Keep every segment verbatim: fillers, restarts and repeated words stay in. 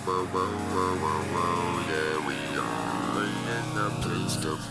whoa, whoa, whoa, whoa, whoa, there we are in the place of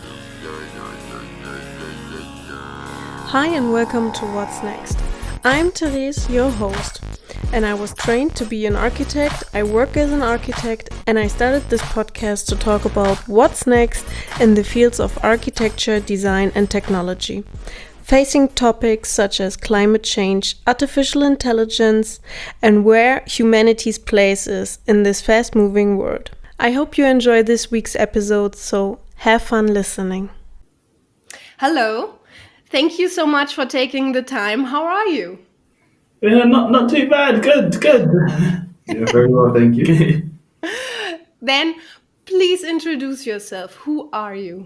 Hi and welcome to What's Next. I'm Therese, your host, and I was trained to be an architect, I work as an architect, and I started this podcast to talk about what's next in the fields of architecture, design, and technology, facing topics such as climate change, artificial intelligence, and where humanity's place is in this fast-moving world. I hope you enjoy this week's episode, so have fun listening. Hello. Thank you so much for taking the time. How are you? Yeah, not not too bad. Good, good. Yeah, very well, thank you. Then please introduce yourself. Who are you?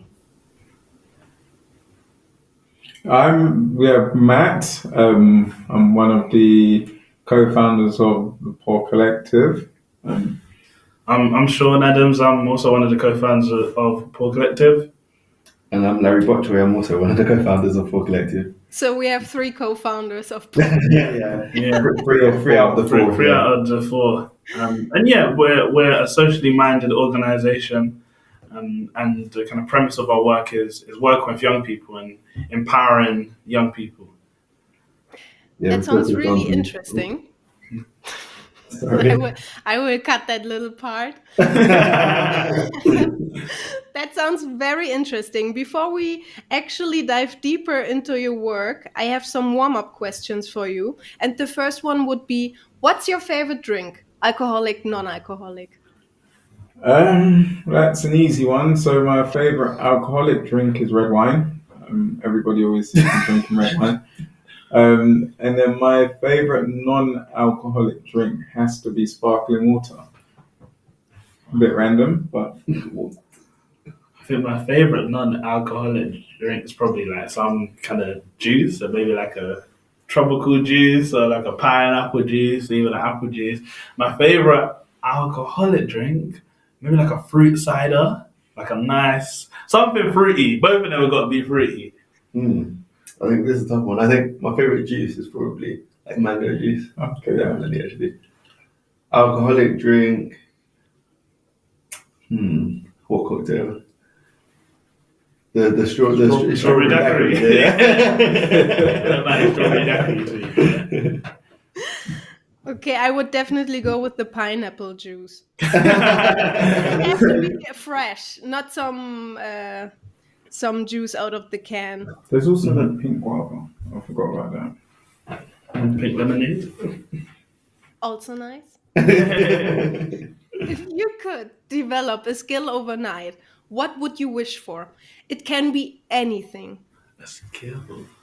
I'm yeah Matt. Um, I'm one of the co-founders of the Poor Collective. Um, I'm I'm Sean Adams. I'm also one of the co-founders of, of Poor Collective. and I'm Larry Botchway. I'm also one of the co-founders of Poor Collective. So we have three co-founders of yeah, yeah, Yeah, three or three out of the three, four. three yeah. out of the four. Um, and yeah, we're we're a socially minded organisation, um, and the kind of premise of our work is is working with young people and empowering young people. Yeah, That we sounds focus really on- interesting. Sorry. I will, I will cut that little part. That sounds very interesting. Before we actually dive deeper into your work, I have some warm-up questions for you. And the first one would be, what's your favorite drink? Alcoholic, non-alcoholic? Um, that's an easy one. So my favorite alcoholic drink is red wine. Um, everybody always sees me drinking red wine. Um, and then my favorite non-alcoholic drink has to be sparkling water. A bit random, but I think my favourite non-alcoholic drink is probably like some kind of juice, or maybe like a tropical juice, or like a pineapple juice, or even an apple juice. My favourite alcoholic drink, maybe like a fruit cider, like a nice something fruity. Both of them have got to be fruity. Hmm. I think this is a tough one. I think my favorite juice is probably like mango juice. okay, Yeah, yeah. definitely actually. Alcoholic drink. Hmm. What cocktail? The the straw the Strawberry, strawberry daiquiri. daiquiri. Yeah. That might be strawberry daiquiri too. Okay, I would definitely go with the pineapple juice. It has to be fresh, not some uh, some juice out of the can. There's also the pink guava. I forgot about that. Pink lemonade. Also nice. If you could develop a skill overnight, what would you wish for? It can be anything. A skill.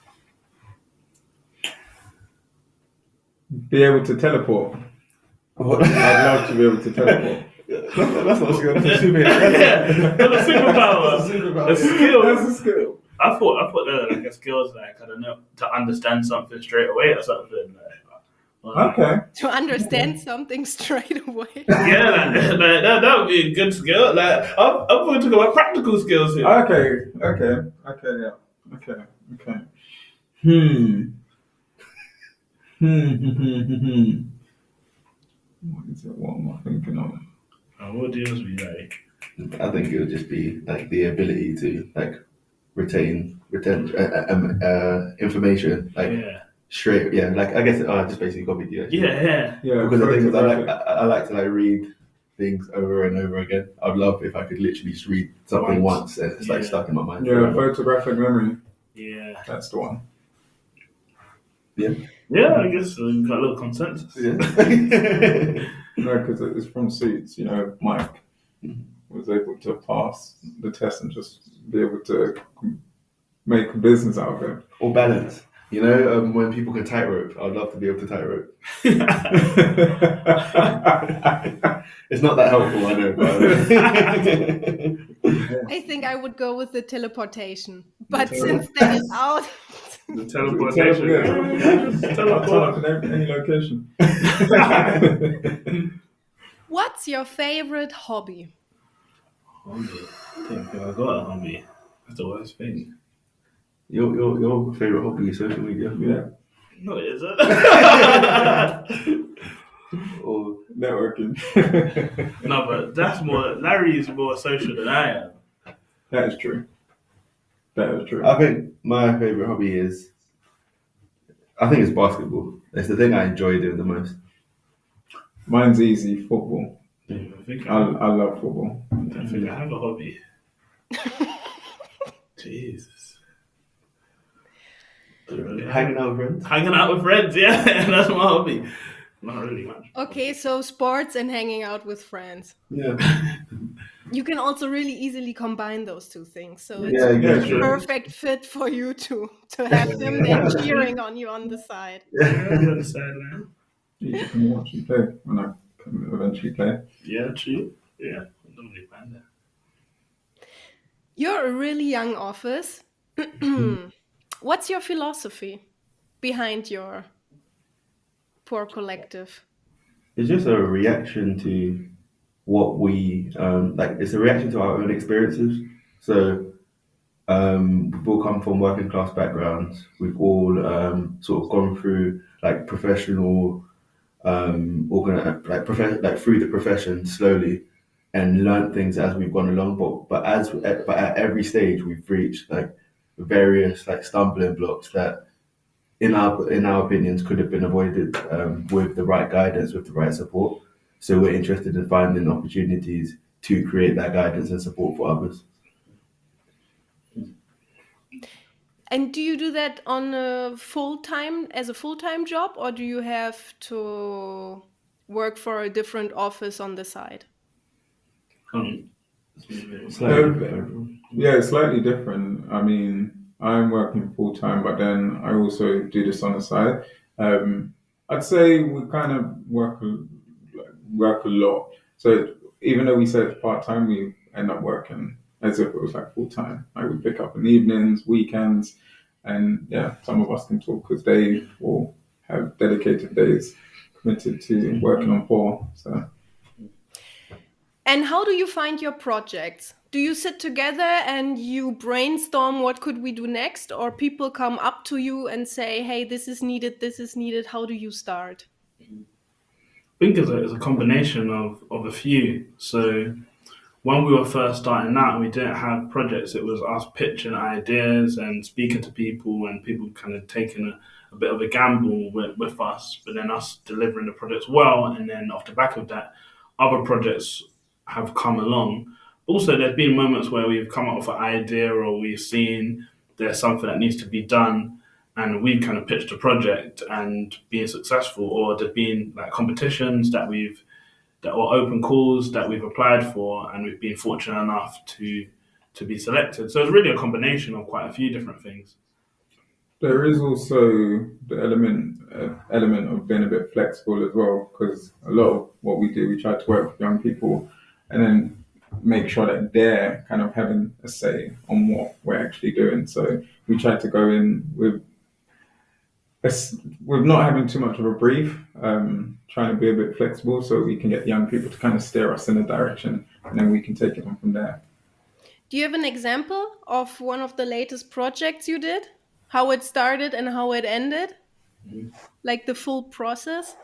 Be able to teleport. What? I'd love to be able to teleport. That's not a skill. That's a super. Yeah, that's a superpower. That's a superpower. A skill. That's a skill. I thought I thought that like a skill is like I don't know to understand something straight away or something. Like, like, Okay. To understand something straight away. Yeah, like, like, that that would be a good skill. Like I'm I'm going to talk about practical skills here. Okay. Okay. Okay. Yeah. Okay. Okay. Hmm. Hmm. Hmm. Hmm. Hmm. hmm. What is it? What am I thinking of? Uh, what deals be like? I think it would just be like the ability to like retain retain uh, um, uh, information like Yeah, straight. Yeah, like I guess uh, I just basically copied you. actually. yeah, yeah. Yeah. Because the thing is, I like photographic. I, I like to like read things over and over again. I'd love if I could literally just read something Once. once and it's like Yeah. stuck in my mind. Yeah. forever. Photographic memory. Yeah, That's the one. yeah. I guess we've got a little consensus. Yeah. No, because it's from Suits. You know, Mike was able to pass the test and just be able to make a business out of it. Or balance. You know, um, when people can tightrope, I'd love to be able to tightrope. It's not that helpful, I know, but I think I would go with the teleportation. But The since that is out, The teleportation. Yeah. Teleport. in every- any location. what's your favorite hobby? Hobby. I think I got a hobby. That's the worst thing. your, your, your favourite hobby is social media. Yeah. No, it isn't. or Networking. No, but that's more. Larry is more social than I am. That is true. That is true. I think my favorite hobby is, I think it's basketball. It's the thing I enjoy doing the most. Mine's easy, football. I think I, I, I love football. I think I have a hobby. Jesus. Don't really have- Hanging out with friends. Hanging out with friends, yeah, that's my hobby. Not really much. Okay, so sports and hanging out with friends. Yeah. You can also really easily combine those two things. So it's Yeah, a yeah, really sure. perfect fit for you to to have them then cheering on you on the side. Yeah, I understand now. You can watch you play when I can eventually play. Yeah, true. Yeah, I don't really mind that. You're a really young office. What's your philosophy behind your poor collective? It's just a reaction to what we um, like. It's a reaction to our own experiences. So um, we've all come from working class backgrounds. We've all um, sort of gone through like professional, um, organ- like prof- like through the profession slowly, and learned things as we've gone along. But but as but at every stage we've reached like various like stumbling blocks that in our in our opinions could have been avoided um, with the right guidance, with the right support. So we're interested in finding opportunities to create that guidance and support for others. And do you do that on a full time as a full time job, or do you have to work for a different office on the side? Um, Slightly Um, different. Yeah, it's slightly different. I mean, I'm working full time, but then I also do this on the side. Um, I'd say we kind of work a- work a lot. So even though we say it's part time, we end up working as if it was like full time. Like we pick up in the evenings, weekends, and yeah, some of us can talk because they will have dedicated days committed to working on four. So. And how do you find your projects? Do you sit together and you brainstorm what could we do next, or people come up to you and say, hey, this is needed, this is needed? How do you start? I think it's a, it's a combination of, of a few. So when we were first starting out and we didn't have projects, it was us pitching ideas and speaking to people and people kind of taking a, a bit of a gamble with, with us, but then us delivering the projects well. And then off the back of that, other projects have come along. Also, there's been moments where we've come up with an idea or we've seen there's something that needs to be done and we've kind of pitched a project and been successful, or there's been like competitions that we've that or open calls that we've applied for and we've been fortunate enough to to be selected. So it's really a combination of quite a few different things. There is also the element uh, element of being a bit flexible as well, because a lot of what we do, we try to work with young people, and then make sure that they're kind of having a say on what we're actually doing. So we try to go in with it's, with not having too much of a brief, um, trying to be a bit flexible so we can get young people to kind of steer us in a direction, and then we can take it on from there. Do you have an example of one of the latest projects you did? How it started and how it ended? Like the full process?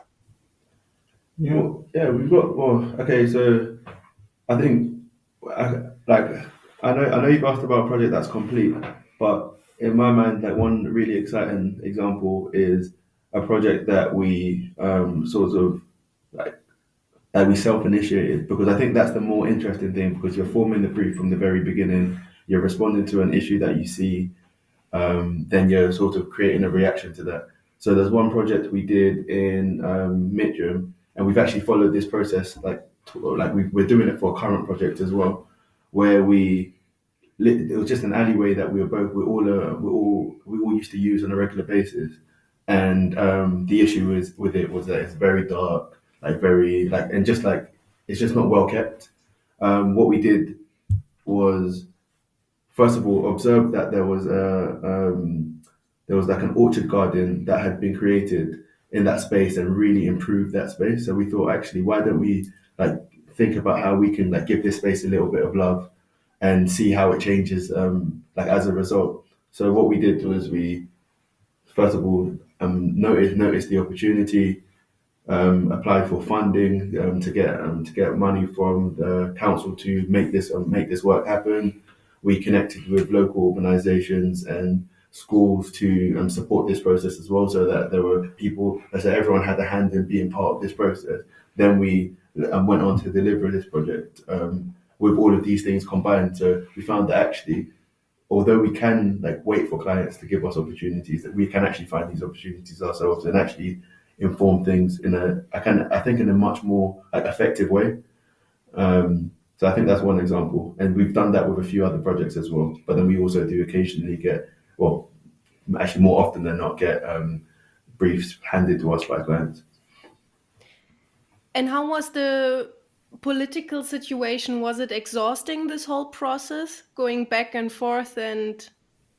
Yeah. Well, yeah, we've got. Well, okay, so I think, I, like, I know, I know you've asked about a project that's complete, but in my mind, like one really exciting example is a project that we um, sort of like that we self-initiated, because I think that's the more interesting thing, because you're forming the brief from the very beginning, you're responding to an issue that you see, um, then you're sort of creating a reaction to that. So there's one project we did in um, Mitcham, and we've actually followed this process, like to, like we, we're doing it for a current project as well, where we lit, it was just an alleyway that we were both we all uh, we all we all used to use on a regular basis, and um, the issue is with it was that it's very dark, like very like and just like it's just not well kept. Um, what we did was, first of all, observe that there was a um, there was like an orchard garden that had been created in that space and really improved that space. So we thought, actually, why don't we like think about how we can like give this space a little bit of love and see how it changes um, like as a result. So what we did was we first of all um, noticed noticed the opportunity. um, applied for funding um, to get um, to get money from the council to make this um, make this work happen. We connected with local organisations and schools to um, support this process as well, so that there were people, so everyone had a hand in being part of this process. Then we um, went on to deliver this project um, with all of these things combined. So we found that actually, although we can like wait for clients to give us opportunities, that we can actually find these opportunities ourselves and actually inform things in a I can I think in a much more like effective way. Um, so I think that's one example, and we've done that with a few other projects as well. But then we also do occasionally get, well, actually more often than not, get um, briefs handed to us by clients. And how was the political situation? Was it exhausting, this whole process, going back and forth and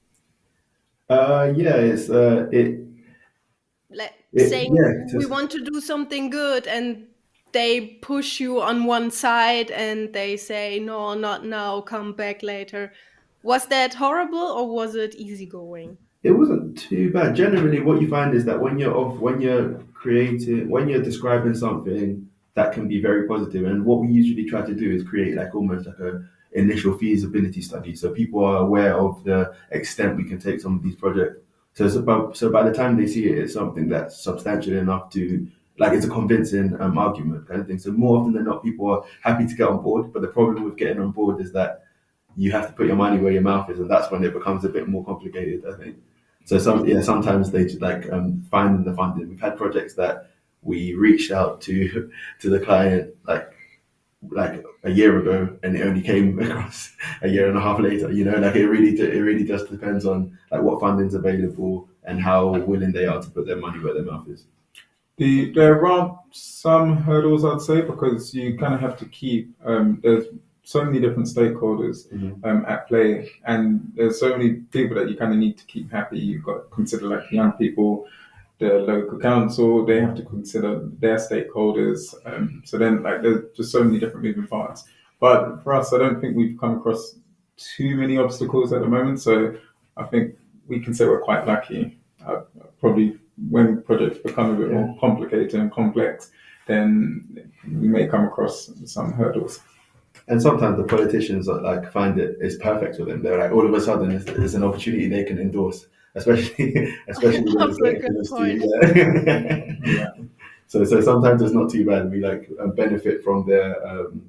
Uh, yeah, it's uh, it, like it saying yeah. we Just, want to do something good, and they push you on one side and they say no, not now, come back later? Was that horrible or was it easygoing? It wasn't too bad. Generally, what you find is that when you're off, when you're creating, when you're describing something, that can be very positive. And what we usually try to do is create like almost like a initial feasibility study, so people are aware of the extent we can take some of these projects. So it's about, so by the time they see it, it's something that's substantial enough to like it's a convincing um, argument kind of thing. So more often than not, people are happy to get on board. But the problem with getting on board is that you have to put your money where your mouth is, and that's when it becomes a bit more complicated, I think. So some yeah, sometimes they just like um, finding the funding. We've had projects that we reached out to to the client like like a year ago, and it only came across a year and a half later. You know, like it really it really just depends on like what funding's available and how willing they are to put their money where their mouth is. The, there are some hurdles, I'd say, because you kind of have to keep, um, there's so many different stakeholders Mhm. um, at play, and there's so many people that you kind of need to keep happy. You've got to consider like young people, the local council, they have to consider their stakeholders. Um, so then like there's just so many different moving parts. But for us, I don't think we've come across too many obstacles at the moment. So I think we can say we're quite lucky. Uh, probably when projects become a bit more complicated and complex, then we may come across some hurdles. And sometimes the politicians are, like find it is perfect for them. They're like all of a sudden it's, it's an opportunity they can endorse, especially especially when That's it's a like good close to point. yeah. Yeah. So so sometimes it's not too bad. We like uh, benefit from their um,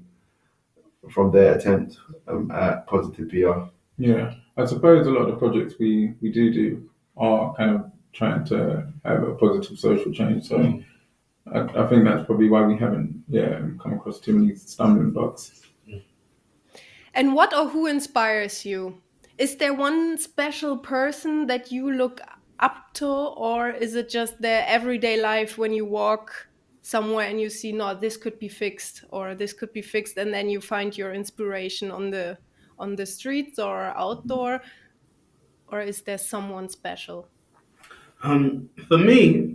from their attempt um, at positive P R. Yeah, I suppose a lot of the projects we, we do do are kind of trying to have a positive social change. So Mm. I, I think that's probably why we haven't yeah come across too many stumbling blocks. And what or who inspires you? Is there one special person that you look up to, or is it just their everyday life when you walk somewhere and you see, no, this could be fixed, or this could be fixed, and then you find your inspiration on the on the streets or outdoor, or is there someone special? Um, for me,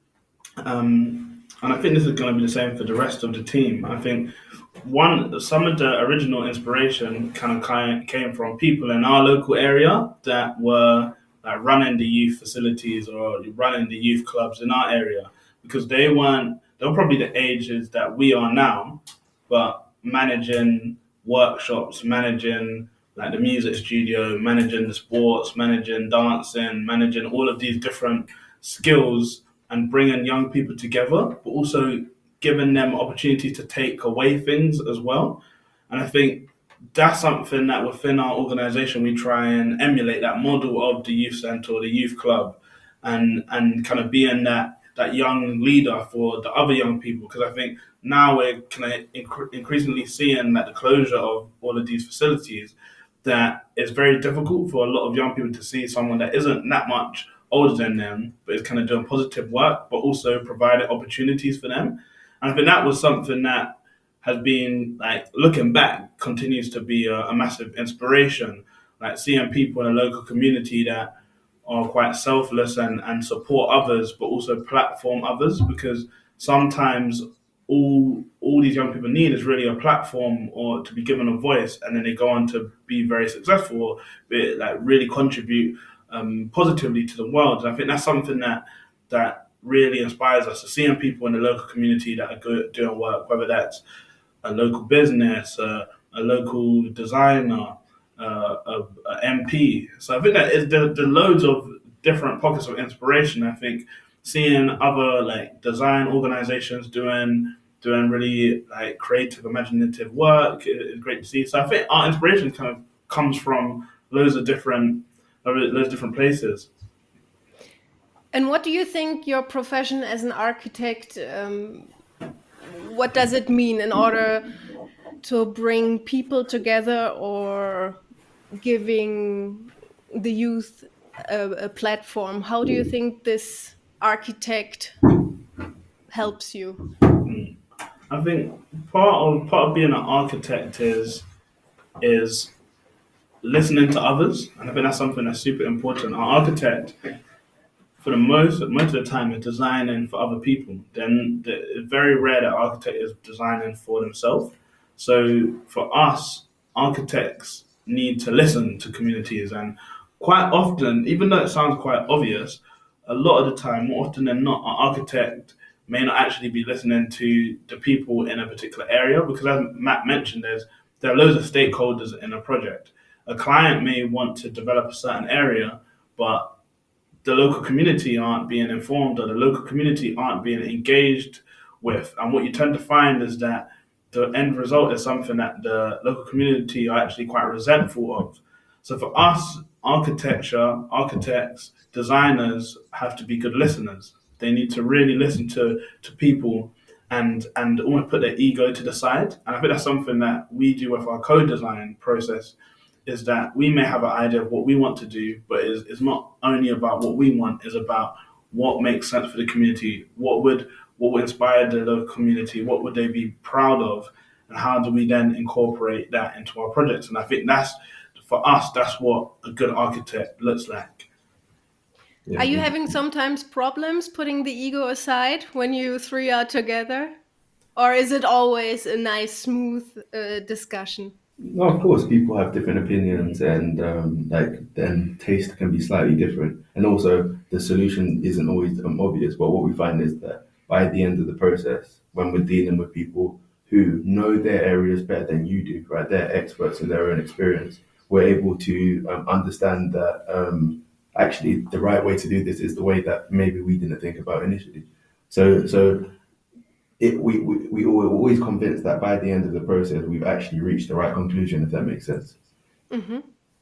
um, and I think this is going to be the same for the rest of the team. I think one, some of the original inspiration kind of ki- came from people in our local area that were like running the youth facilities or running the youth clubs in our area, because they weren't, they were probably the ages that we are now, but managing workshops, managing like the music studio, managing the sports, managing dancing, managing all of these different skills and bringing young people together, but also giving them opportunities to take away things as well. And I think that's something that within our organization we try and emulate that model of the youth center or the youth club, and and kind of being that that young leader for the other young people, because I think now we're kind of inc- increasingly seeing that the closure of all of these facilities, that it's very difficult for a lot of young people to see someone that isn't that much older than them, but is kind of doing positive work, but also providing opportunities for them. And I think that was something that has been like looking back continues to be a, a massive inspiration. Like seeing people in a local community that are quite selfless and, and support others, but also platform others, because sometimes all all these young people need is really a platform or to be given a voice, and then they go on to be very successful, be like really contribute um, positively to the world. And I think that's something that that really inspires us. So seeing people in the local community that are good, doing work, whether that's a local business, uh, a local designer, uh, a, a M P. So I think that is the, the loads of different pockets of inspiration. I think seeing other like design organizations doing doing really like creative, imaginative work is great to see. So I think our inspiration kind of comes from loads of different loads of different places. And what do you think your profession as an architect, um, what does it mean in order to bring people together or giving the youth a, a platform? How do you think this architect helps you? I think part of part of being an architect is is listening to others, and I think that's something that's super important. An architect, for the most most of the time, is designing for other people. Then the, it's very rare that architect is designing for themselves. So for us, architects need to listen to communities, and quite often, even though it sounds quite obvious, a lot of the time, more often than not, an architect may not actually be listening to the people in a particular area because, as Matt mentioned, there's there are loads of stakeholders in a project. A client may want to develop a certain area, but the local community aren't being informed or the local community aren't being engaged with. And what you tend to find is that the end result is something that the local community are actually quite resentful of. So for us, architecture, architects, designers have to be good listeners. They need to really listen to, to people and and almost put their ego to the side. And I think that's something that we do with our co-design process is that we may have an idea of what we want to do, but it's, it's not only about what we want, it's about what makes sense for the community, what would what would inspire the local community, what would they be proud of, and how do we then incorporate that into our projects. And I think that's, for us, that's what a good architect looks like. Yeah. Are you having sometimes problems putting the ego aside when you three are together? Or is it always a nice, smooth uh, discussion? No, of course, people have different opinions, and um, like then taste can be slightly different, and also the solution isn't always um, obvious. But what we find is that by the end of the process, when we're dealing with people who know their areas better than you do, right? They're experts in their own experience. We're able to um, understand that um, actually the right way to do this is the way that maybe we didn't think about initially. So, so it, we, we, we were always convinced that by the end of the process, we've actually reached the right conclusion, if that makes sense. Mm-hmm.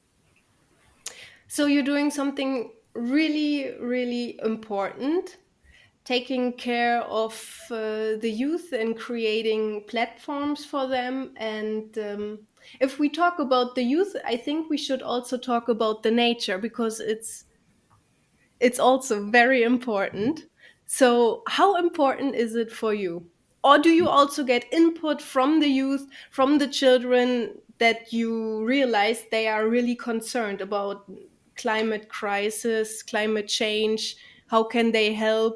So you're doing something really, really important, taking care of uh, the youth and creating platforms for them. And um, if we talk about the youth, I think we should also talk about the nature because it's it's also very important. So how important is it for you? Or do you also get input from the youth, from the children, that you realize they are really concerned about climate crisis, climate change? How can they help?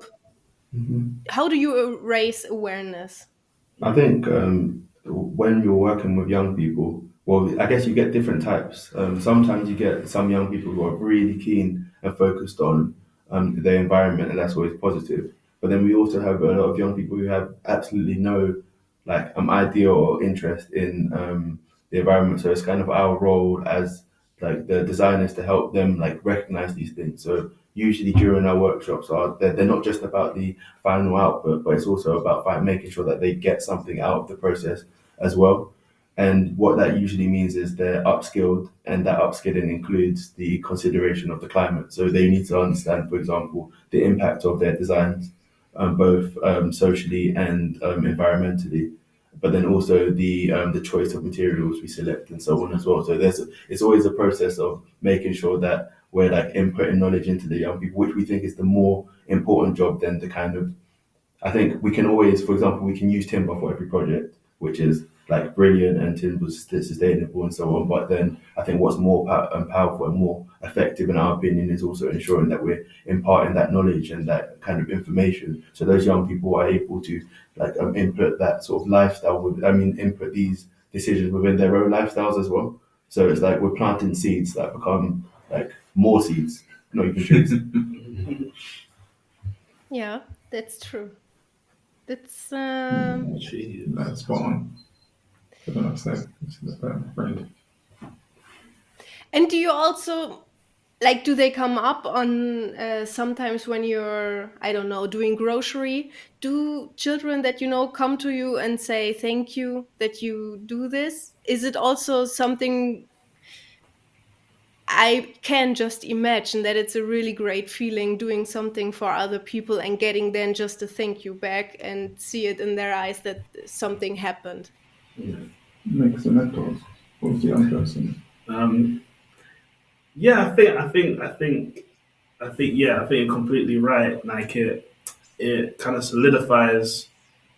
How do you raise awareness? I think um, when you're working with young people, well, I guess you get different types. Um, sometimes you get some young people who are really keen and focused on um, their environment, and that's always positive. But then we also have a lot of young people who have absolutely no like um, idea or interest in um, the environment. So it's kind of our role as like the designers to help them like recognize these things. So usually during our workshops, are they're, they're not just about the final output, but it's also about fi- making sure that they get something out of the process as well. And what that usually means is they're upskilled, and that upskilling includes the consideration of the climate. So they need to understand, for example, the impact of their designs, um, both um, socially and um, environmentally, but then also the um, the choice of materials we select and so on as well. So there's a, it's always a process of making sure that we're like inputting knowledge into the young people, which we think is the more important job than the kind of, I think we can always, for example, we can use timber for every project, which is like brilliant and timber's sustainable and so on. But then I think what's more pow- um, powerful and more effective, in our opinion, is also ensuring that we're imparting that knowledge and that kind of information, so those young people are able to like um, input that sort of lifestyle. With, I mean, input these decisions within their own lifestyles as well. So it's like we're planting seeds that become like more seeds, not even trees. Yeah. That's true. That's um, Jeez. That's spot on. I don't know what to say. This is a friend. and do you also like do they come up on uh, sometimes when you're I don't know doing grocery? Do children that you know come to you and say thank you that you do this? Is it also something I can just imagine that it's a really great feeling doing something for other people and getting then just a thank you back and see it in their eyes that something happened. Makes the mentors. What's the young person? Um, yeah, I think, I think, I think, I think, yeah, I think you're completely right. Like it, it kind of solidifies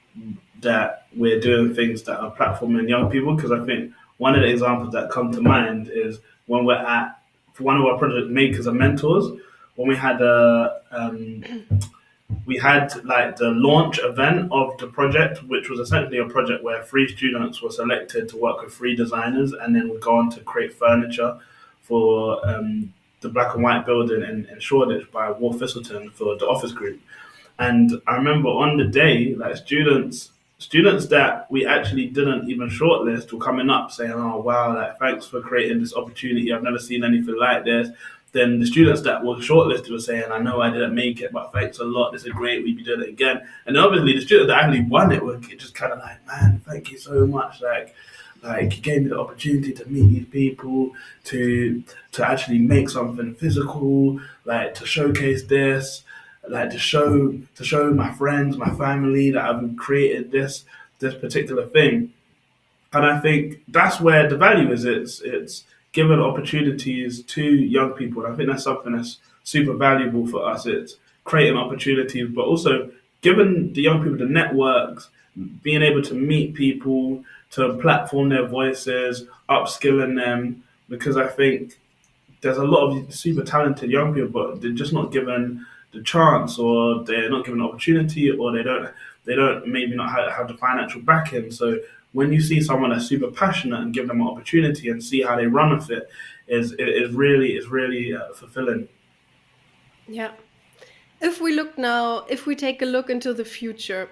that we're doing things that are platforming young people. Because I think one of the examples that come to mind is when we're at for one of our project makers and mentors when we had a um, we had like the launch event of the project, which was essentially a project where three students were selected to work with three designers and then would go on to create furniture for um, the black and white building in, in Shoreditch by Wolf Thistleton for the office group. And I remember on the day, like students, students that we actually didn't even shortlist were coming up saying, "Oh wow, like thanks for creating this opportunity. I've never seen anything like this." Then the students that were shortlisted were saying, "I know I didn't make it, but thanks a lot. This is great. We'd be doing it again." And then obviously the students that actually won it were just kind of like, "Man, thank you so much. Like, like you gave me the opportunity to meet these people, to to actually make something physical, like to showcase this." Like to show to show my friends, my family that I've created this this particular thing, and I think that's where the value is. It's it's giving opportunities to young people, and I think that's something that's super valuable for us. It's creating opportunities, but also giving the young people the networks, being able to meet people, to platform their voices, upskilling them, because I think there's a lot of super talented young people, but they're just not given the chance, or they're not given the opportunity, or they don't they don't maybe not have, have the financial backing. So when you see someone that's super passionate and give them an opportunity and see how they run with it, is it is really is really uh, fulfilling. Yeah. If we look now, if we take a look into the future,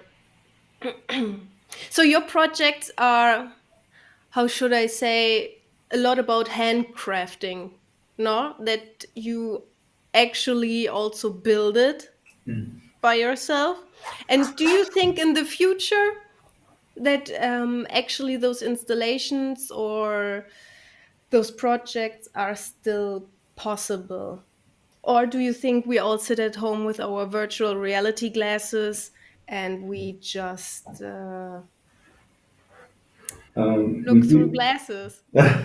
so your projects are, how should I say, a lot about handcrafting, no? That you actually also build it by yourself. And do you think in the future that um, actually those installations or those projects are still possible? Or do you think we all sit at home with our virtual reality glasses and we just uh, Um, we look through do. glasses?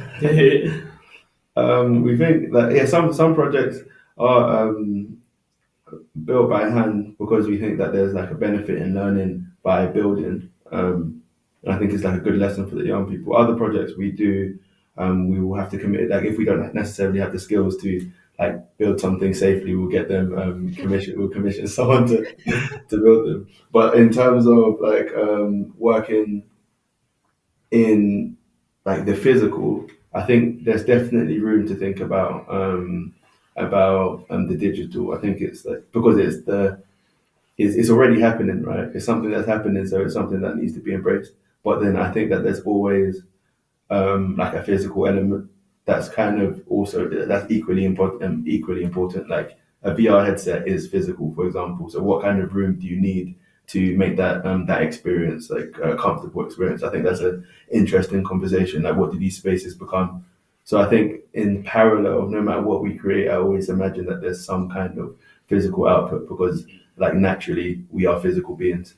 Um, we think that yeah, some some projects are um, built by hand because we think that there's like a benefit in learning by building. Um, and I think it's like a good lesson for the young people. Other projects we do, um, we will have to commit. Like if we don't necessarily have the skills to like build something safely, we'll get them um, commission. We'll commission someone to to build them. But in terms of like um, working in like the physical, I think there's definitely room to think about um, about um, the digital. I think it's like because it's the it's, it's already happening, right? It's something that's happening, so it's something that needs to be embraced. But then I think that there's always um, like a physical element that's kind of also that's equally important. Um, equally important, like a V R headset is physical, for example. So what kind of room do you need to make that um, that experience like a comfortable experience? I think that's an interesting conversation. Like, what do these spaces become? So I think in parallel, no matter what we create, I always imagine that there's some kind of physical output because, like, naturally we are physical beings.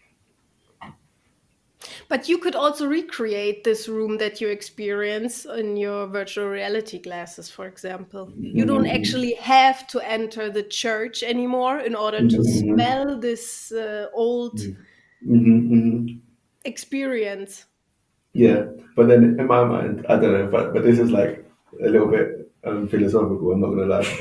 But you could also recreate this room that you experience in your virtual reality glasses, for example. You don't Mm-hmm. actually have to enter the church anymore in order to Mm-hmm. smell this uh, old Mm-hmm. experience. Yeah, but then in my mind, I don't know, but but this is like a little bit um, philosophical. I'm not gonna lie,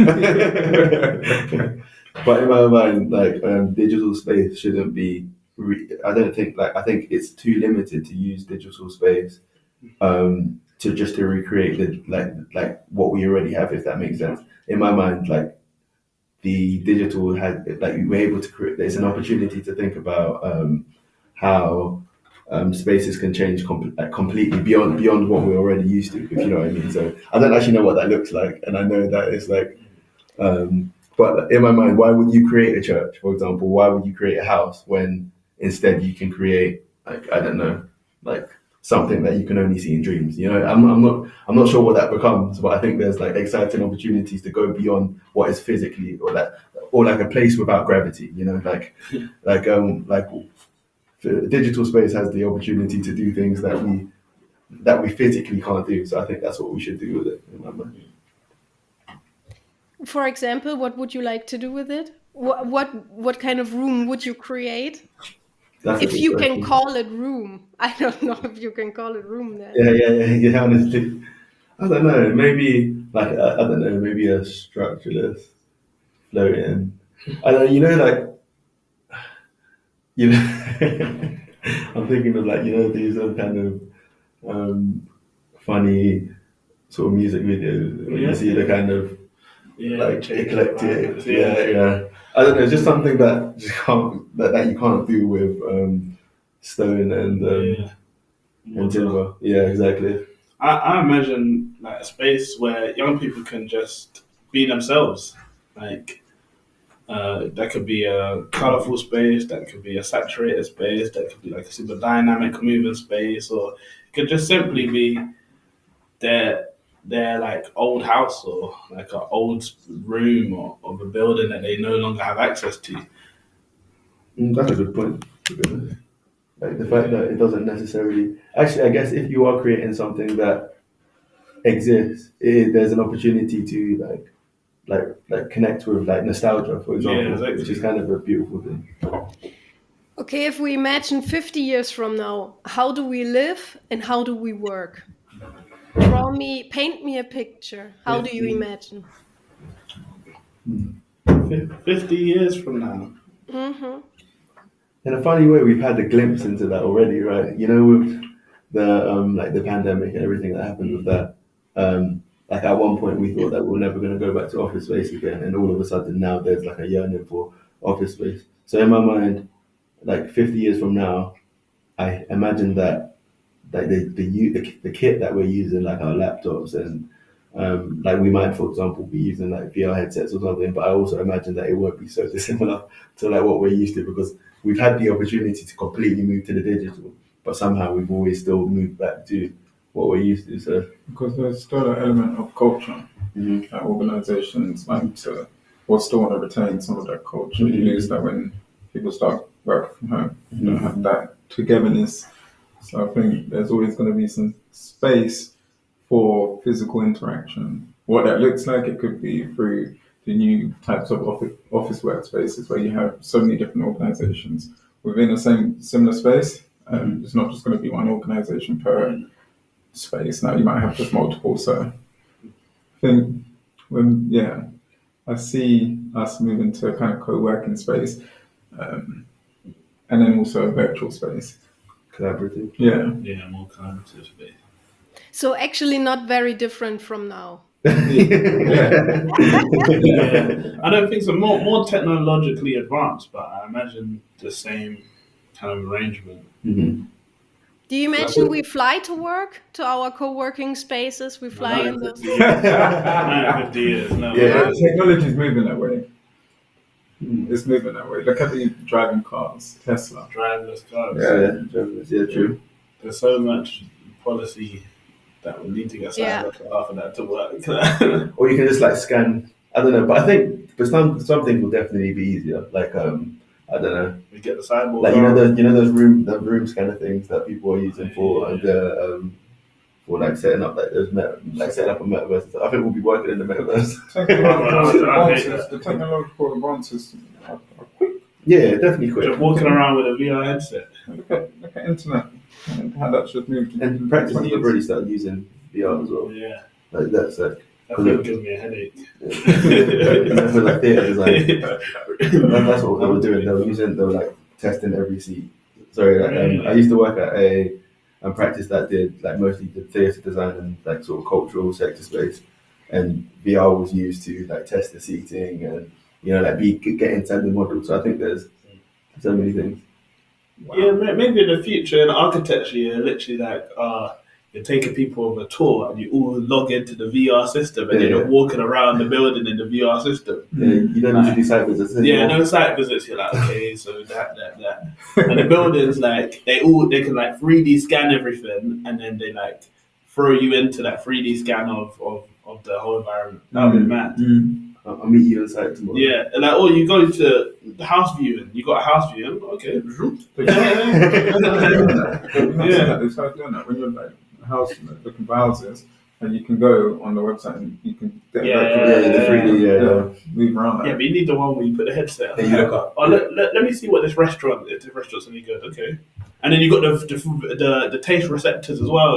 but in my mind, like um, digital space shouldn't be. Re- I don't think like I think it's too limited to use digital space um, to just to recreate the like like what we already have. If that makes sense, in my mind, like the digital had like we were able to create. There's an opportunity to think about um, how um, spaces can change com- like completely beyond beyond what we're already used to, if you know what I mean. So I don't actually know what that looks like, and I know that it's like. Um, but in my mind, why would you create a church, for example? Why would you create a house when instead you can create like I don't know, like something that you can only see in dreams? You know, I'm, I'm not I'm not sure what that becomes, but I think there's like exciting opportunities to go beyond what is physically or that or like a place without gravity. You know, like like um like digital space has the opportunity to do things that we that we physically can't do. So I think that's what we should do with it. In my mind. For example, what would you like to do with it? What what, what kind of room would you create? That's a If good you can question. call it room. I don't know if you can call it room then. Yeah, yeah, yeah, yeah. Honestly, I don't know. Maybe like I, I don't know. Maybe a structureless floating. I don't. You know, like you know. I'm thinking of like you know these um, kind of um, funny sort of music videos where Yeah, you see the kind of Yeah, like change eclectic. environments, Yeah, yeah. I don't know. Just something that just can't that, that you can't do with um, stone and um, yeah. and Water. timber. Yeah, exactly. I, I imagine like a space where young people can just be themselves. Like uh, that could be a colorful space, that could be a saturated space, that could be like a super dynamic moving space, or it could just simply be their their like old house or like an old room or of a building that they no longer have access to. Mm, that's a good point. To be honest. Like the fact that it doesn't necessarily. Actually, I guess if you are creating something that exists, it, there's an opportunity to like, like, like connect with like nostalgia, for example, Yeah, exactly. which is kind of a beautiful thing. Okay, if we imagine fifty years from now, how do we live and how do we work? Draw me, paint me a picture. How do you imagine? Fifty years from now. Mm-hmm. In a funny way, we've had a glimpse into that already, right? You know, with the um, like the pandemic and everything that happened with that. Um, like at one point, we thought that we we're never going to go back to office space again, and all of a sudden now there's like a yearning for office space. So in my mind, like fifty years from now, I imagine that like the the, u- the the kit that we're using, like our laptops and um, like we might, for example, be using like V R headsets or something. But I also imagine that it won't be so dissimilar to like what we're used to because we've had the opportunity to completely move to the digital, but somehow we've always still moved back to what we're used to. So Because there's still an element of culture. Mhm. That organizations like to or still want to retain some of that culture. You lose that when people start work from home. You don't have that togetherness. So I think there's always going to be some space for physical interaction. What that looks like, it could be through the new types of office, office workspaces where you have so many different organizations within the same similar space. Um, It's not just going to be one organization per space. Now you might have just multiple. So I think when, yeah, I see us moving to a kind of co-working space um, and then also a virtual space. collaborative. Yeah. Yeah, more collaborative space. So actually not very different from now. Yeah, I don't think so. More more technologically advanced, but I imagine the same kind of arrangement. Mhm. Do you imagine we fly to work, to our co-working spaces? We fly Not in in the... fifty years. Not in fifty years. No. Yeah. Technology is moving that way. Mm. It's moving that way. Look at the driving cars, Tesla. Driverless cars. Yeah, yeah, journalists, yeah, true. There's so much policy that we need to get signed Yeah. up for half of that to work. Or you can just like scan. I don't know, but I think but some some things will definitely be easier. Like um, I don't know, we get the sidewalk. like you know on. those you know those room the room scanner things that people are using for Yeah. the um for like setting up like those meta, like setting up a metaverse. and stuff. I think we'll be working in the metaverse. Technological I hate advances, that. the technological advances are, are quick. Yeah, definitely quick. Just walking around with a V R headset. Look at look at internet and how that's just moved. And practices have already started using V R as well. Yeah, Like that's like that thing gives me a headache. for like theatre design. That- That's what they were doing. They were using, they were like testing every seat. Sorry, like, um, I used to work at a um, practice that did like mostly the theatre design and like sort of cultural sector space, and V R was used to like test the seating and you know, like be get inside the model. So I think there's so many things. Yeah, ma- maybe in the future in architecture, you're literally like, uh, you're taking people on a tour and you all log into the V R system and Yeah, then you're yeah. walking around the building in the V R system. Yeah, you don't need to do site visits Yeah, anymore. no site visits. You're like, okay, so that, that, that, and the buildings like they all they can like three D scan everything, and then they like throw you into that three D scan of of, of the whole environment. That would be mad. Mm. I'll, I'll meet you on site tomorrow. Yeah, and like, oh, you go to the house viewing. You got a house viewing, okay. They've yeah. They started doing that when you're like a house looking for houses, and you can go on the website and you can get Yeah, virtual- Yeah, the three D. Yeah, yeah. move around that. Yeah, but you need the one where you put the headset on. And you look up. Oh, let, let, let me see what this restaurant is. This restaurant's really good. Okay. And then you got the the, the, the taste receptors as well.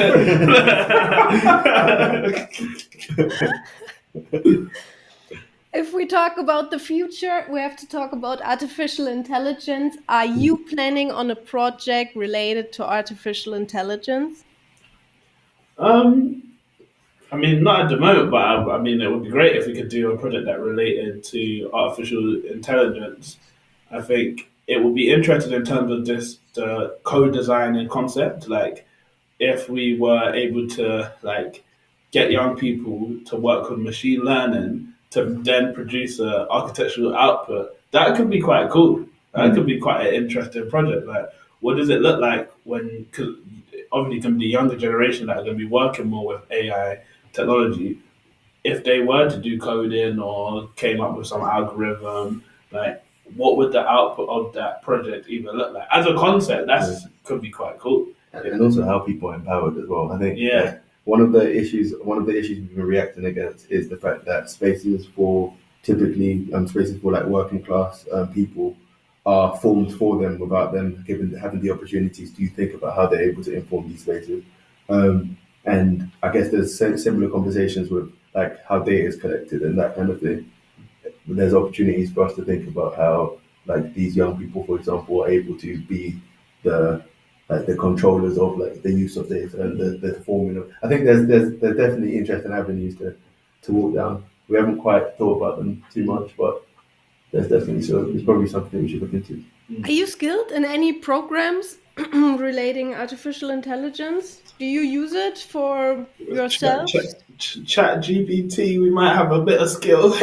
If we talk about the future, we have to talk about artificial intelligence. Are you planning on a project related to artificial intelligence? um, I mean, not at the moment, but I, I mean, it would be great if we could do a project that related to artificial intelligence. I think it would be interesting in terms of just the co-design and concept. Like, if we were able to like get young people to work with machine learning to then produce a architectural output, that could be quite cool. That could be quite an interesting project. Like, what does it look like when? Because obviously, it's going to be the younger generation that are going to be working more with A I technology. If they were to do coding or came up with some algorithm, like what would the output of that project even look like? As a concept, that's could be quite cool. And and also how people are empowered as well. I think Yeah. like, one of the issues, one of the issues we've been reacting against is the fact that spaces for typically um, spaces for like working class um, people are formed for them without them given having the opportunities to think about how they're able to inform these spaces. Um, and I guess there's sim- similar conversations with like how data is collected and that kind of thing. There's opportunities for us to think about how like these young people, for example, are able to be the like the controllers of like the use of data and the, the forming of. I think there's there's there's definitely interesting avenues to to walk down. We haven't quite thought about them too much, but there's definitely so it's probably something we should look into. Are you skilled in any programs relating artificial intelligence? Do you use it for yourself? Chat, chat, chat G P T, we might have a bit of skill.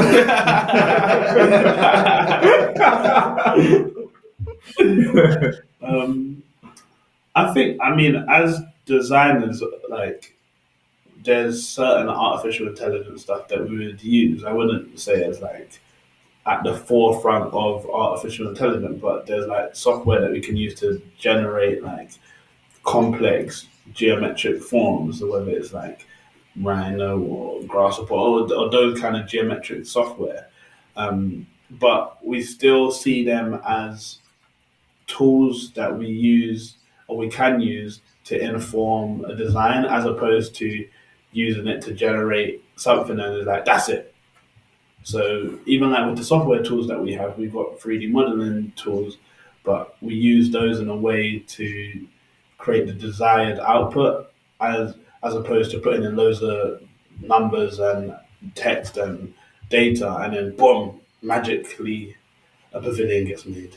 um, I think, I mean, as designers, like, there's certain artificial intelligence stuff that we would use. I wouldn't say it's like at the forefront of artificial intelligence, but there's like software that we can use to generate like complex geometric forms, so whether it's like Rhino or Grasshopper or, or those kind of geometric software. Um, but we still see them as tools that we use or we can use to inform a design as opposed to using it to generate something and it's like, that's it. So even like with the software tools that we have, we've got three D modeling tools, but we use those in a way to create the desired output as as opposed to putting in loads of numbers and text and data and then boom, magically a pavilion gets made.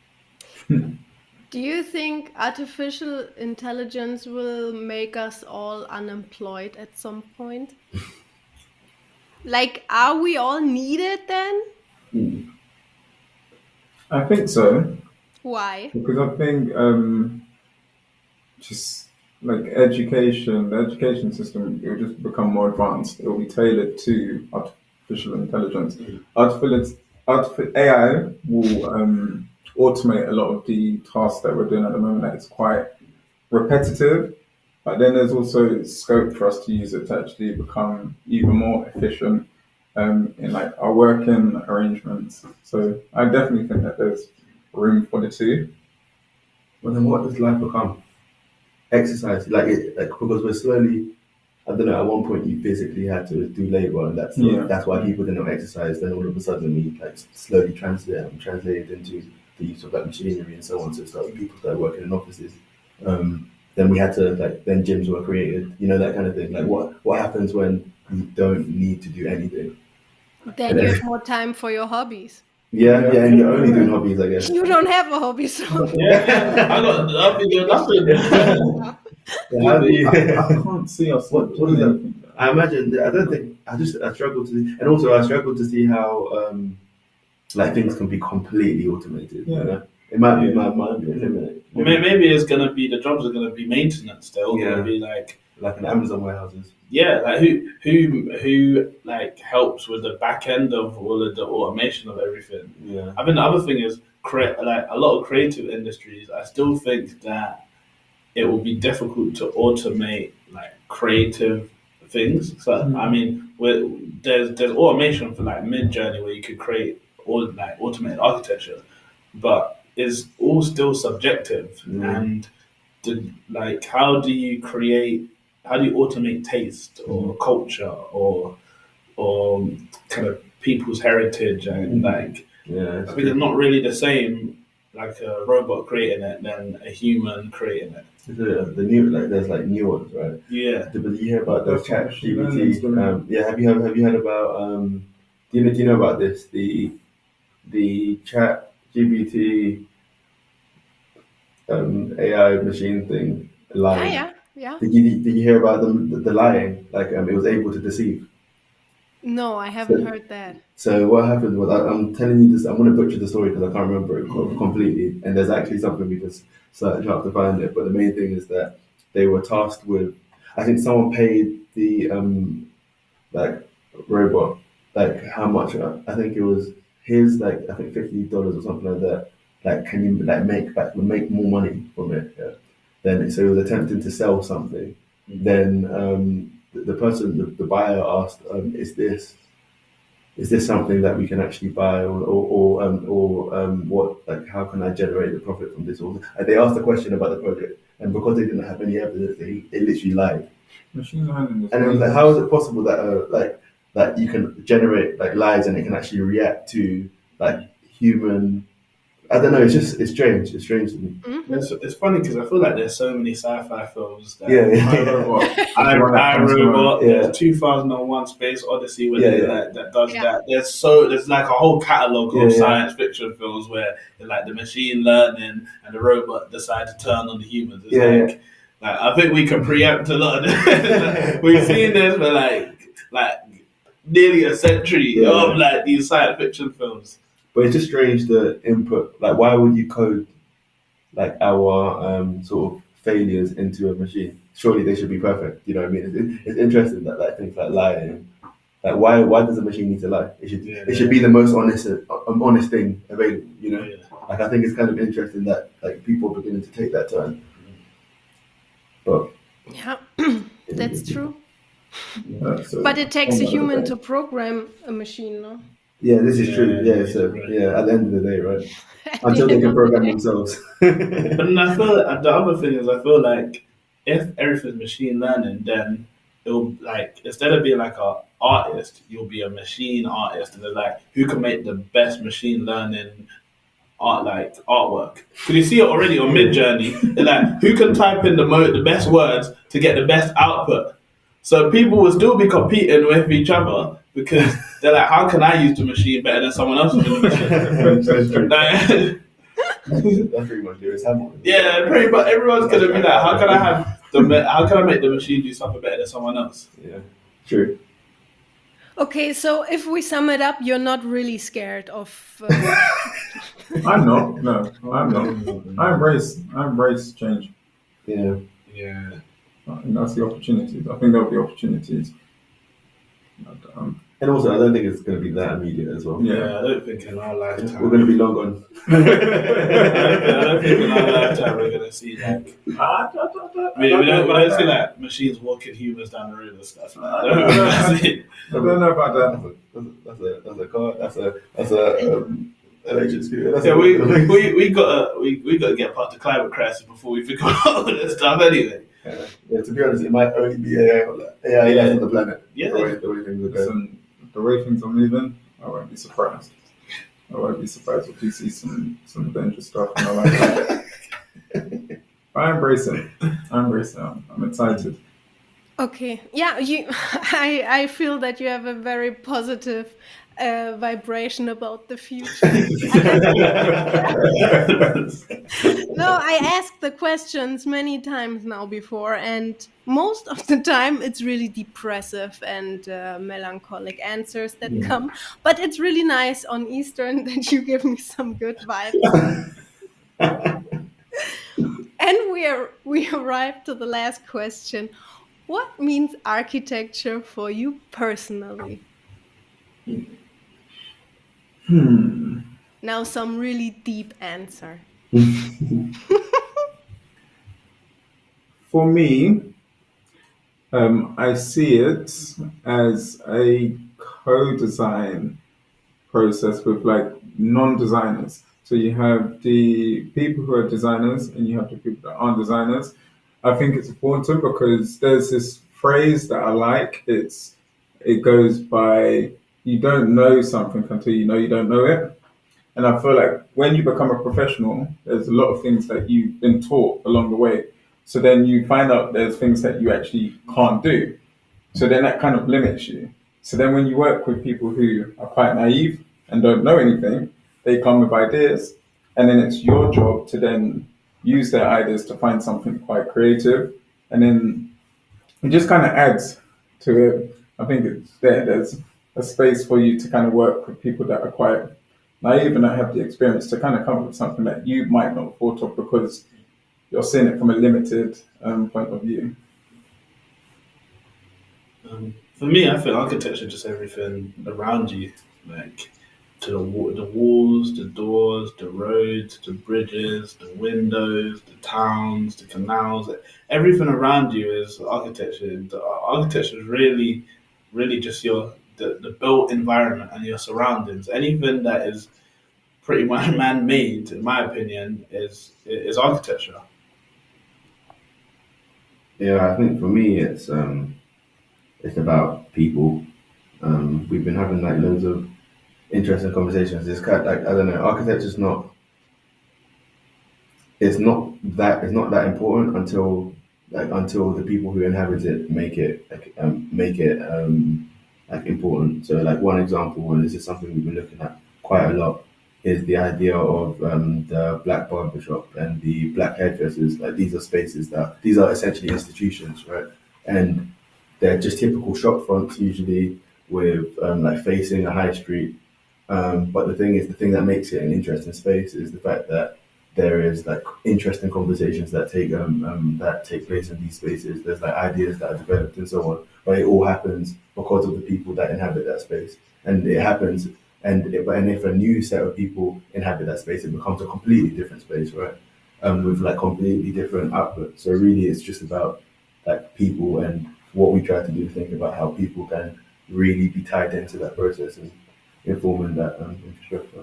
Do you think artificial intelligence will make us all unemployed at some point? Like, are we all needed then? I think so. Why? Because I think um, just like education, the education system, it will just become more advanced. It will be tailored to artificial intelligence. Artificial, artificial A I will um, automate a lot of the tasks that we're doing at the moment. That it's quite repetitive, but then there's also scope for us to use it to actually become even more efficient um, in like our working arrangements. So I definitely think that there's room for the two. Well, then what does life become? Exercise, like it, like because we're slowly. I don't know. At one point, you physically had to do labor, and that's Yeah. that's why people didn't exercise. Then all of a sudden, we like slowly translate um, translated into the use of like machinery and so on. So started, people started working in offices. Um, then we had to like then gyms were created. You know that kind of thing. Like what what happens when you don't need to do anything? Then you have more time for your hobbies. Yeah, yeah, and you're only doing hobbies, I guess. You don't have a hobby, so Yeah, I got I've been doing nothing. Yeah, how do you- I, I can't see us. What- what is doing that? anything. I imagine. I don't think. I just. I struggle to. And also, I struggle to see how um, like things can be completely automated. You Yeah. know? It might be my mind limit. Well, may- maybe it's gonna be the jobs are gonna be maintenance. They're all Yeah. gonna be like Like in Amazon warehouses. yeah, like who who who like helps with the back end of all of the automation of everything. Yeah. I think the other thing is create like a lot of creative industries. I still think that it will be difficult to automate like creative things. So I mean, where there's there's automation for like Mid Journey where you could create all like automated architecture, but it's all still subjective. Mm. And the, like, how do you create? How do you automate taste or culture or or kind of people's heritage and like Yeah. I think it's not really the same like a robot creating it than a human creating it. The, the new like there's like new ones, right? Yeah. But you hear about the That's chat what G machine P T. learning's doing. Um, yeah, have you heard have you heard about um do you know do you know about this? The the chat G P T um A I machine thing yeah, lying. yeah, yeah. Did you did you hear about the the, the lying? Like um, it was able to deceive. No, I haven't So- heard that. So what happened was I, I'm telling you this. I'm going to butcher the story because I can't remember it co- completely. And there's actually something we can s- search up to find it. But the main thing is that they were tasked with. I think someone paid the um like robot like how much? uh, I think it was his like I think fifty dollars or something like that. Like can you like make back make more money from it? Yeah. Then so he was attempting to sell something. Then um, the, the person the, the buyer asked, um, "Is this?" Is this something that we can actually buy, or or or, um, or um, what? Like, how can I generate the profit from this? Or and they asked a question about the project, and because they didn't have any evidence, they, they literally lied. Machine learning is And it was like, how is it possible that uh, like that you can generate like lies and it can actually react to like human? I don't know. It's just it's strange. It's strange to me. Mhm. It's, it's funny because I feel like there's so many sci-fi films that Yeah, yeah, I yeah. Robot, I I, I Robot, Yeah. there's two thousand one Space Odyssey where Yeah, they, yeah. Like, that does Yeah. that. There's so there's like a whole catalog Yeah, of yeah. science fiction films where like the machine learning and the robot decide to turn on the humans. It's Yeah, like, like I think we can preempt a lot of this. We've seen this for like like nearly a century Yeah. of like these science fiction films. But it's just strange the input. Like, why would you code like our um, sort of failures into a machine? Surely they should be perfect. You know what I mean? It's, it's interesting that like things like lying. Like, why why does a machine need to lie? It should Yeah, it should yeah. be the most honest um, honest thing available. You know, Yeah. like I think it's kind of interesting that like people are beginning to take that turn. But Yeah, that's true. That's, uh, But it takes a Oh, human okay. to program a machine, no? yeah, this is true. Yeah, Yeah, yeah, so right. yeah, at the end of the day, right? At Until the they end can of the program day. themselves. But then I feel like the other thing is I feel like if everything's machine learning, then it'll like instead of being like a artist, you'll be a machine artist, and they're like who can make the best machine learning art like artwork. Because you see it already on Mid Journey. They're like who can type in the mo- the best words to get the best output. So people will still be competing with each other because they're like, how can I use the machine better than someone else using the machine? Like, That's pretty much Lewis Hamilton. yeah, pretty much everyone's gonna be like, how can I have the ma- how can I make the machine do something better than someone else? Yeah, true. Okay, so if we sum it up, you're not really scared of. Uh, I'm not. No, I'm not. I embrace. I embrace change. Yeah. Yeah, I think that's the opportunities. I think there'll be opportunities. And, um, And also, I don't think it's going to be that immediate as well. yeah. Yeah. I don't think in our lifetime. We're going to be long gone. I don't think, I don't think in our lifetime we're gonna see like. I I mean, we don't, we don't see like machines walking humans down the road and stuff. Like, I don't think that's it. don't know about that. That's a that's a that's a car. That's a that's a um, electric scooter. That's Yeah, a, we we we got we we got to get past the climate crisis before we think about all this stuff. Anyway, yeah, yeah, to be honest, it might only be A I on the- A I Yeah. left on the planet. Yeah. The way, the way things are going. Listen, the way things are moving, I won't be surprised. I won't be surprised if you see some some dangerous stuff. And I like that. I embrace it. I embrace it. I'm, I'm excited. okay, yeah, you. I I feel that you have a very positive a vibration about the future. No, I asked the questions many times now before, and most of the time it's really depressive and uh, melancholic answers that Yeah. come. But it's really nice on Eastern that you give me some good vibes. And we are we arrived to the last question. What means architecture for you personally? Hmm. Now some really deep answer. For me, um, I see it as a co-design process with like non-designers. So you have the people who are designers and you have the people that aren't designers. I think it's important because there's this phrase that I like. It's it goes by you don't know something until you know you don't know it. And I feel like when you become a professional, there's a lot of things that you've been taught along the way. So then you find out there's things that you actually can't do. So then that kind of limits you. So then when you work with people who are quite naive and don't know anything, they come with ideas. And then it's your job to then use their ideas to find something quite creative. And then it just kind of adds to it. I think it's there. There's a space for you to kind of work with people that are quite naive and don't have the experience to kind of come up with something that you might not have thought of because you're seeing it from a limited um, point of view. Um, for me, I think architecture is just everything around you, like to the, wa- the walls, the doors, the roads, the bridges, the windows, the towns, the canals. Everything around you is architecture. The architecture is really, really just your the, the built environment and your surroundings. Anything that is pretty much man-made, in my opinion, is is architecture. Yeah, I think for me, it's um, it's about people. Um, we've been having like loads of interesting conversations. It's kind of like I don't know, architecture's not. It's not that it's not that important until like until the people who inhabit it make it like um, make it um, like important. So like one example, and this is something we've been looking at quite a lot, is the idea of um, the black barbershop and the black hairdressers. Like these are spaces that these are essentially institutions, right? And they're just typical shop fronts usually with um, like facing a high street. Um, but the thing is, the thing that makes it an interesting space is the fact that there is like interesting conversations that take um, um that take place in these spaces. There's like ideas that are developed and so on, but it all happens because of the people that inhabit that space, and it happens. And it, and if a new set of people inhabit that space, it becomes a completely different space, right? Um, with like completely different output. So really, it's just about like people and what we try to do. Think about how people can really be tied into that process and informing that um, infrastructure.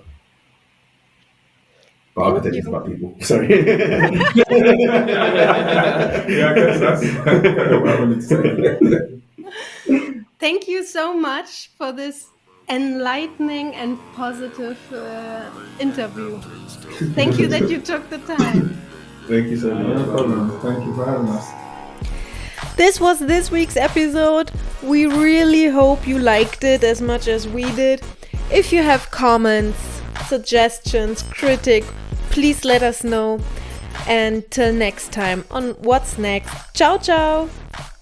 But Thank architecture is you. about people. Sorry. Yeah, I guess that's kind of what I wanted to say. Thank you so much for this enlightening and positive uh, interview. Thank you that you took the time. Thank you so much. No problem. Thank you for having us. This was this week's episode. We really hope you liked it as much as we did. If you have comments, suggestions, critique, please let us know. And till next time on What's Next. Ciao, ciao!